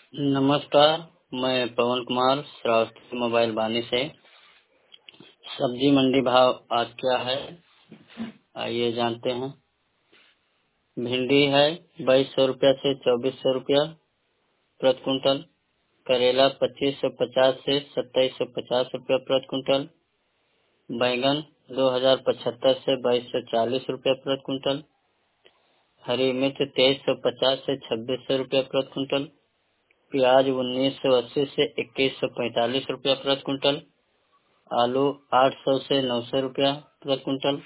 नमस्कार। मैं पवन कुमार श्रावस्ती मोबाइल वानी से। सब्जी मंडी भाव आज क्या है, आइए जानते हैं। भिंडी है 2200 रुपया से 2400 रुपया प्रति कुंटल। करेला 2550 से 2750 रुपया प्रति कुंटल। बैंगन 2075 से 2240 रुपया प्रति कुंटल। हरी मिर्च 2350 से 2600 रुपया प्रति कुंटल। प्याज 1980 से 2145 रुपया प्रति कुंटल। आलू 800 से 900 रुपया प्रति कुंटल।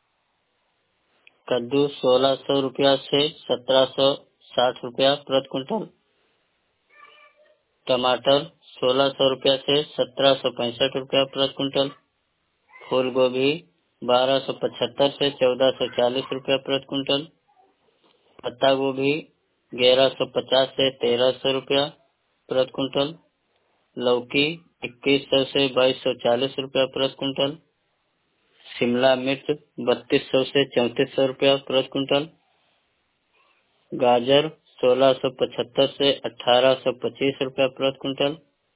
कद्दू 1600 रुपया से 1760 रुपया प्रति कुंटल। टमाटर 1600 रुपया से 1765 रुपया प्रति कुंटल। फूल गोभी 1275 से 1440 रुपया प्रति कुंटल। पत्ता गोभी 1150 से 1300 रुपया प्रति कुंटल। लौकी 2100 से 2240 रुपया प्रति कुंटल। शिमला मिर्च 3200 से 3400 रुपया प्रति कुंटल। गाजर 1675 से 1825 रुपया प्रति कुंटल।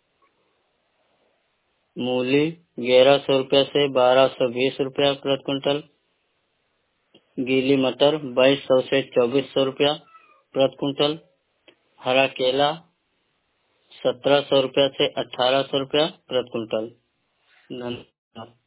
मूली 1100 रुपया से 1220 रुपया प्रति कुंटल। गीली मटर 2200 से 2400 रुपया प्रति कुंटल। हरा केला 1700 रुपया से 1800 रुपया प्रति कुंटल। धन्यवाद।